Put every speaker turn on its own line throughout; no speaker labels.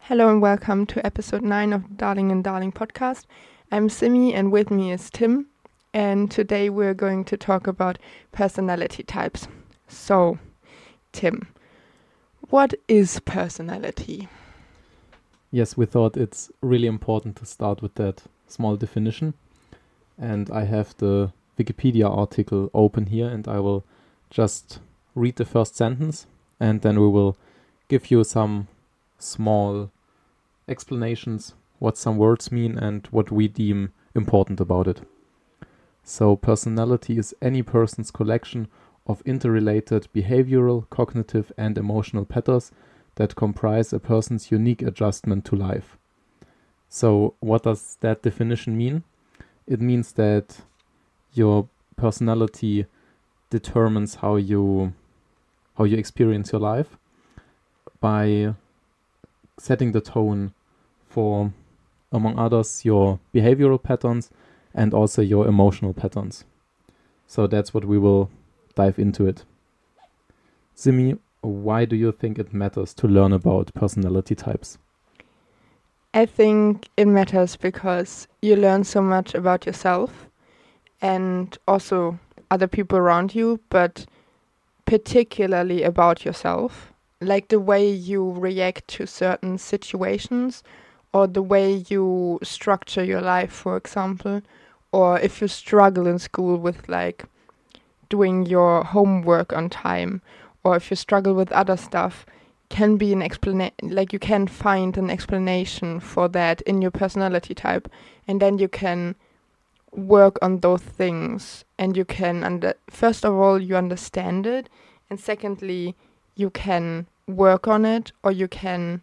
Hello and welcome to episode 9 of Darling and Darling podcast. I'm Simi and with me is Tim, and today we're going to talk about personality types. So, Tim, what is personality?
Yes, we thought it's really important to start with that small definition. And I have the Wikipedia article open here, and I will just read the first sentence, and then we will give you some small explanations, what some words mean, and what we deem important about it. So, personality is any person's collection of interrelated behavioral, cognitive, and emotional patterns that comprise a person's unique adjustment to life. So what does that definition mean? It means that your personality determines how you experience your life by setting the tone for, among others, your behavioral patterns and also your emotional patterns. So that's what we will dive into it. Simi, why do you think it matters to learn about personality types?
I think it matters because you learn so much about yourself and also other people around you, but particularly about yourself. Like the way you react to certain situations or the way you structure your life, for example, or if you struggle in school with like doing your homework on time, or if you struggle with other stuff, can be an explanation. Like you can find an explanation for that in your personality type, and then you can work on those things, and you can first of all you understand it, and secondly you can work on it, or you can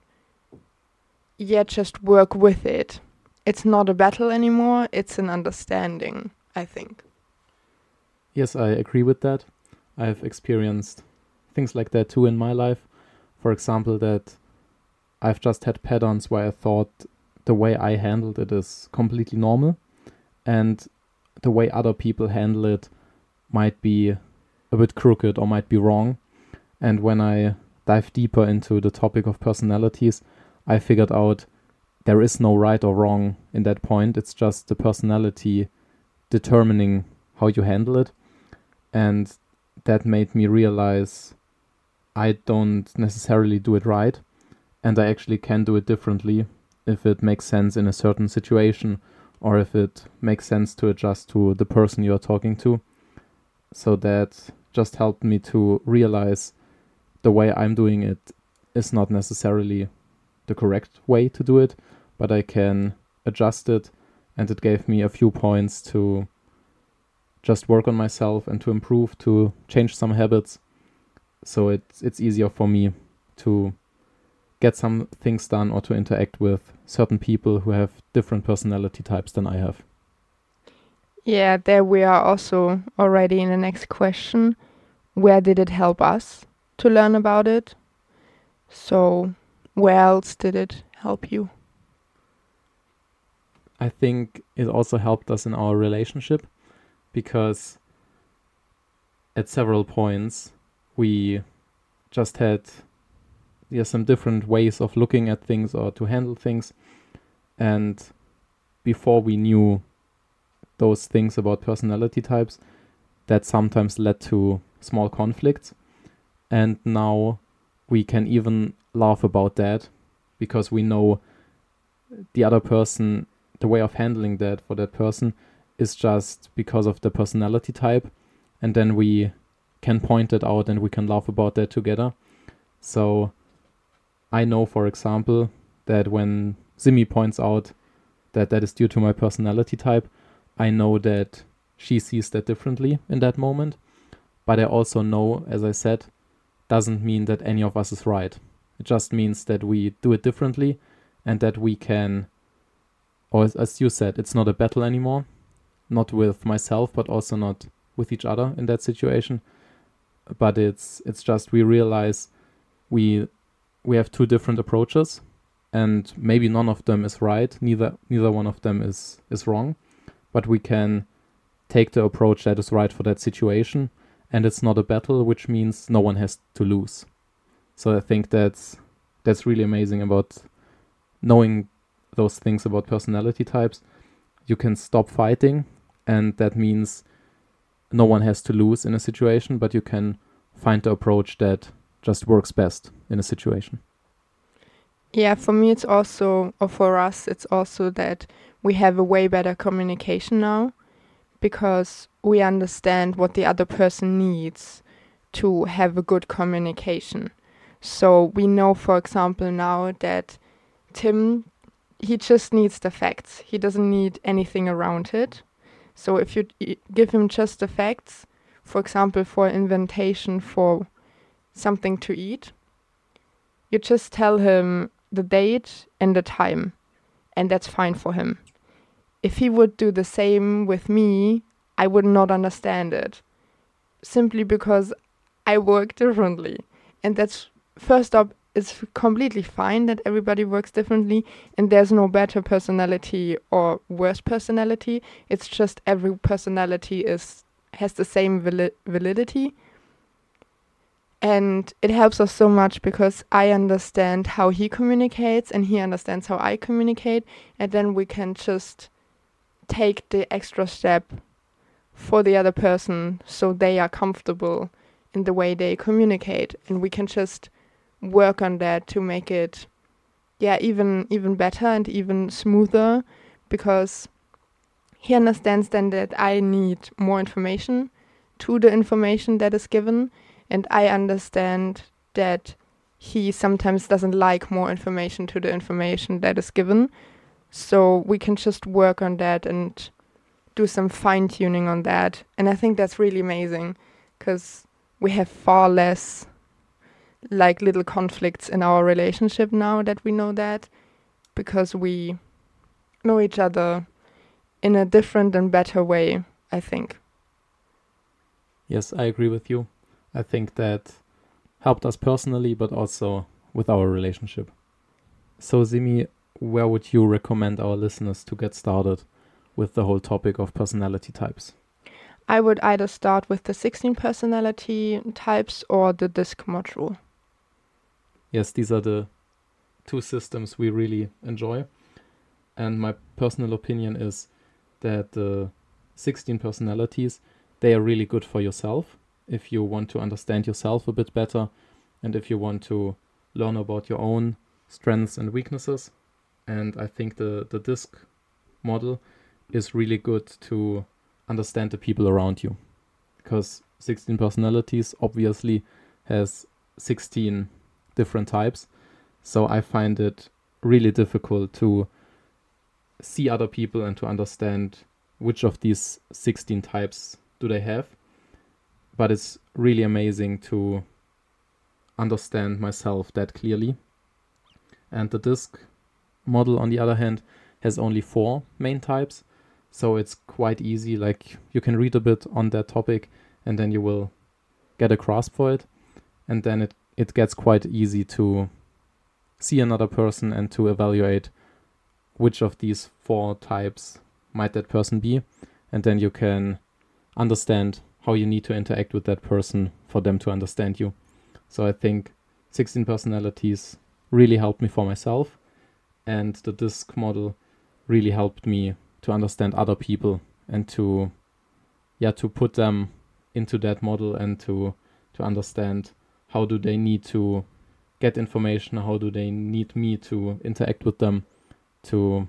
just work with it. It's not a battle anymore, it's an understanding, I think.
Yes, I agree with that. I've experienced things like that too in my life. For example, that I've just had patterns where I thought the way I handled it is completely normal, and the way other people handle it might be a bit crooked or might be wrong. And when I dive deeper into the topic of personalities, I figured out there is no right or wrong in that point. It's just the personality determining how you handle it. And that made me realize I don't necessarily do it right, and I actually can do it differently if it makes sense in a certain situation, or if it makes sense to adjust to the person you are talking to. So that just helped me to realize the way I'm doing it is not necessarily the correct way to do it, but I can adjust it, and it gave me a few points to just work on myself and to improve, to change some habits. So it's easier for me to get some things done or to interact with certain people who have different personality types than I have.
Yeah, there we are also already in the next question. Where did it help us to learn about it? So, where else did it help you?
I think it also helped us in our relationship, because at several points we just had some different ways of looking at things or to handle things, and before we knew those things about personality types, that sometimes led to small conflicts, and now we can even laugh about that because we know the other person, the way of handling that for that person is just because of the personality type, and then we can point it out and we can laugh about that together. So I know, for example, that when Simi points out that that is due to my personality type, I know that she sees that differently in that moment. But I also know, as I said, doesn't mean that any of us is right. It just means that we do it differently, and that we can, or as you said, it's not a battle anymore. Not with myself, but also not with each other in that situation. But it's just we realize we have two different approaches, and maybe none of them is right. Neither one of them is wrong. But we can take the approach that is right for that situation, and it's not a battle, which means no one has to lose. So I think that's really amazing about knowing those things about personality types, you can stop fighting, and that means no one has to lose in a situation, but you can find the approach that just works best in a situation.
Yeah, for me it's also, or for us, it's also that we have a way better communication now because we understand what the other person needs to have a good communication. So we know, for example, now that Tim, he just needs the facts. He doesn't need anything around it. So if you give him just the facts, for example, for invitation for something to eat, you just tell him the date and the time, and that's fine for him. If he would do the same with me, I would not understand it, simply because I work differently. And that's, first up, it's completely fine that everybody works differently, and there's no better personality or worse personality. It's just every personality has the same validity. And it helps us so much because I understand how he communicates and he understands how I communicate. And then we can just take the extra step for the other person so they are comfortable in the way they communicate. And we can just work on that to make it, even better and even smoother, because he understands then that I need more information to the information that is given. And I understand that he sometimes doesn't like more information to the information that is given. So we can just work on that and do some fine-tuning on that. And I think that's really amazing because we have far less like little conflicts in our relationship now that we know that, because we know each other in a different and better way, I think.
Yes, I agree with you. I think that helped us personally, but also with our relationship. So, Simi, where would you recommend our listeners to get started with the whole topic of personality types?
I would either start with the 16 personality types or the DISC module.
Yes, these are the two systems we really enjoy. And my personal opinion is that the 16 personalities, they are really good for yourself. If you want to understand yourself a bit better, and if you want to learn about your own strengths and weaknesses. And I think the DISC model is really good to understand the people around you, because 16 personalities obviously has 16 different types. So I find it really difficult to see other people and to understand which of these 16 types do they have. But it's really amazing to understand myself that clearly. And the DISC model, on the other hand, has only 4 main types. So it's quite easy. Like, you can read a bit on that topic and then you will get a grasp for it. And then it gets quite easy to see another person and to evaluate which of these 4 types might that person be. And then you can understand how you need to interact with that person for them to understand you. So I think 16 personalities really helped me for myself, and the DISC model really helped me to understand other people and to put them into that model and to understand how do they need to get information, how do they need me to interact with them to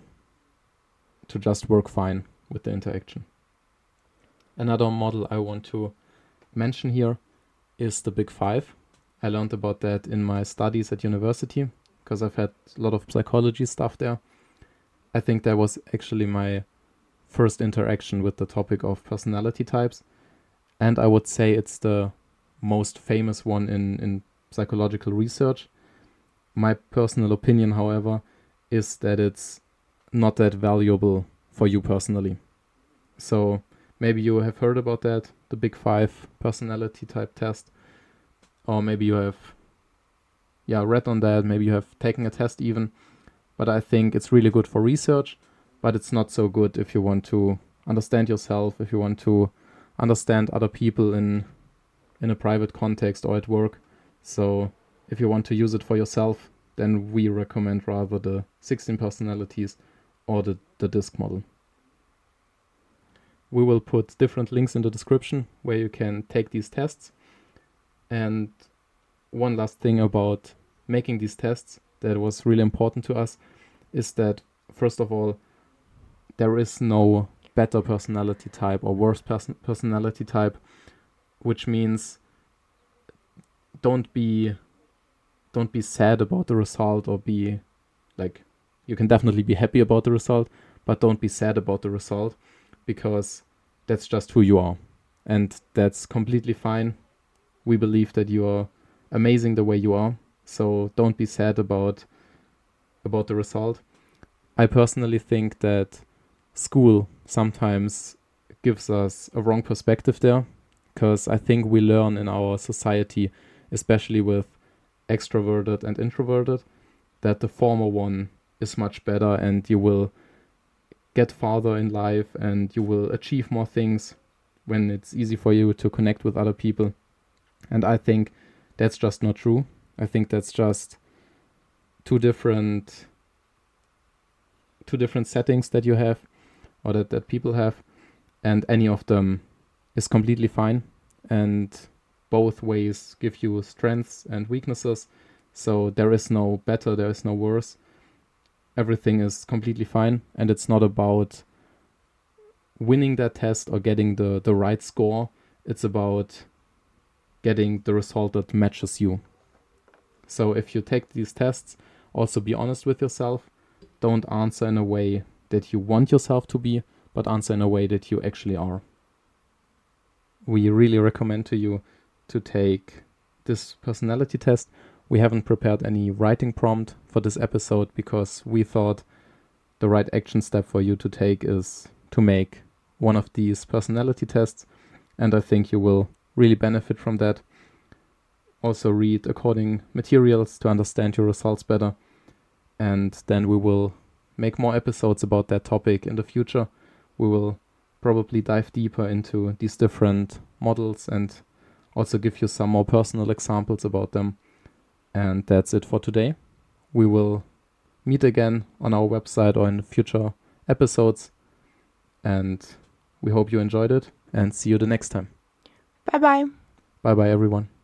just work fine with the interaction. Another model I want to mention here is the Big Five. I learned about that in my studies at university because I've had a lot of psychology stuff there. I think that was actually my first interaction with the topic of personality types. And I would say it's the most famous one in psychological research. My personal opinion, however, is that it's not that valuable for you personally. So maybe you have heard about that, the Big Five personality type test. Or maybe you have read on that, maybe you have taken a test even. But I think it's really good for research, but it's not so good if you want to understand yourself, if you want to understand other people in a private context or at work. So if you want to use it for yourself, then we recommend rather the 16 personalities or the DISC model. We will put different links in the description where you can take these tests. And one last thing about making these tests that was really important to us is that, first of all, there is no better personality type or worse personality type, which means don't be sad about the result, or be like, you can definitely be happy about the result, but don't be sad about the result, because that's just who you are, and that's completely fine. We believe that you are amazing the way you are, so don't be sad about the result. I personally think that school sometimes gives us a wrong perspective there, because I think we learn in our society, especially with extroverted and introverted, that the former one is much better and you will get farther in life and you will achieve more things when it's easy for you to connect with other people. And I think that's just not true. I think that's just two different settings that you have, or that people have, and any of them is completely fine, and both ways give you strengths and weaknesses. So there is no better, there is no worse. Everything is completely fine, and it's not about winning that test or getting the right score. It's about getting the result that matches you. So if you take these tests, also be honest with yourself. Don't answer in a way that you want yourself to be, but answer in a way that you actually are. We really recommend to you to take this personality test. We haven't prepared any writing prompt for this episode because we thought the right action step for you to take is to make one of these personality tests, and I think you will really benefit from that. Also read according materials to understand your results better, and then we will make more episodes about that topic in the future. We will probably dive deeper into these different models and also give you some more personal examples about them. And that's it for today. We will meet again on our website or in future episodes. And we hope you enjoyed it, and see you the next time.
Bye bye.
Bye bye, everyone.